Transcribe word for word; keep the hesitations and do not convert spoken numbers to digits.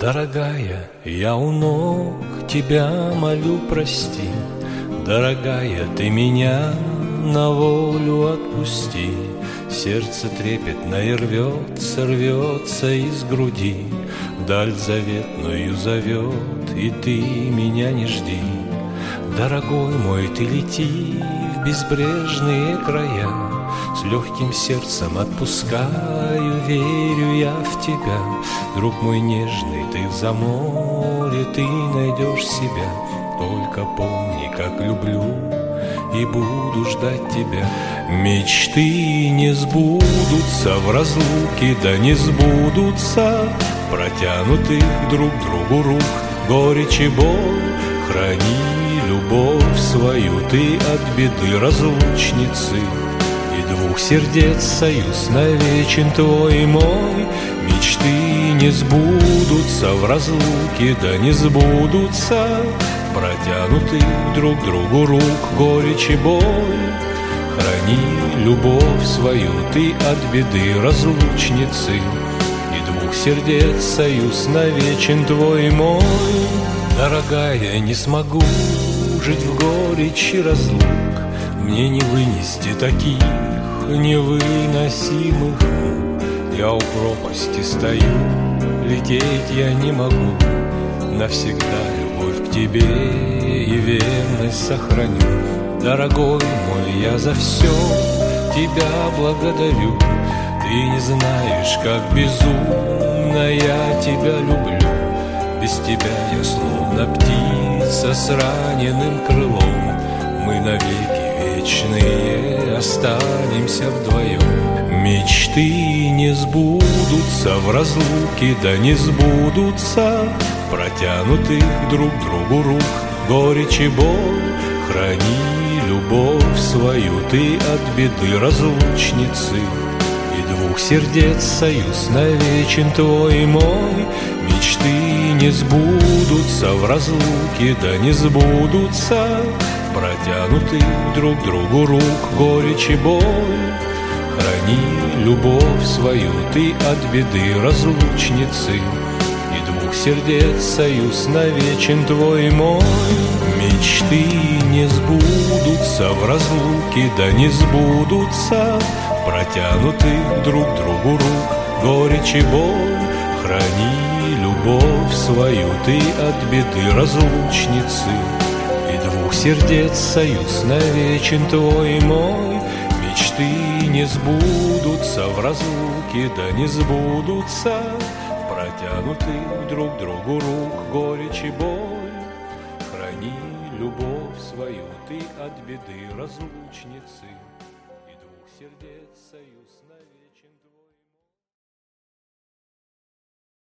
Дорогая, я у ног тебя молю, прости. Дорогая, ты меня на волю отпусти. Сердце трепетно и рвется, рвется из груди. Вдаль заветную зовет, и ты меня не жди. Дорогой мой, ты лети в безбрежные края. С легким сердцем отпускаю, верю я в тебя. Друг мой нежный, ты за море, ты найдешь себя. Только помни, как люблю и буду ждать тебя. Мечты не сбудутся в разлуке, да не сбудутся протянутых друг другу рук. Горечь и боль, храни любовь свою ты от беды разлучницы. И двух сердец союз навечен твой и мой. Мечты не сбудутся в разлуке, да не сбудутся протянутых друг другу рук. Горечь и боль, храни любовь свою ты от беды разлучницы. И двух сердец союз навечен твой и мой. Дорогая, не смогу жить в горечи разлук. Мне не вынести таких невыносимых мук. Я у пропасти стою, лететь я не могу. Навсегда любовь к тебе и верность сохраню. Дорогой мой, я за все тебя благодарю. Ты не знаешь, как безумно я тебя люблю. Без тебя я словно птица с раненым крылом. Мы навеки вечные останемся вдвоем. Мечты не сбудутся в разлуке, да не сбудутся протянутых друг другу рук. Горечь и боль, храни любовь свою ты от беды разлучницы. И двух сердец союз навечен твой и мой. Мечты не сбудутся в разлуке, да не сбудутся протянутых друг другу рук. Горечь и боль, храни любовь свою ты от беды разлучницы. И двух сердец союз навечен твой и мой. Мечты не сбудутся в разлуке, да не сбудутся протянутых друг другу рук. Горечь и боль, храни любовь свою ты от беды разлучницы. И двух сердец союз навечен твой и мой. Мечты не сбудутся в разлуке, да не сбудутся протянутых друг другу рук. Горечь и боль, храни любовь свою ты от беды разлучницы. И двух сердец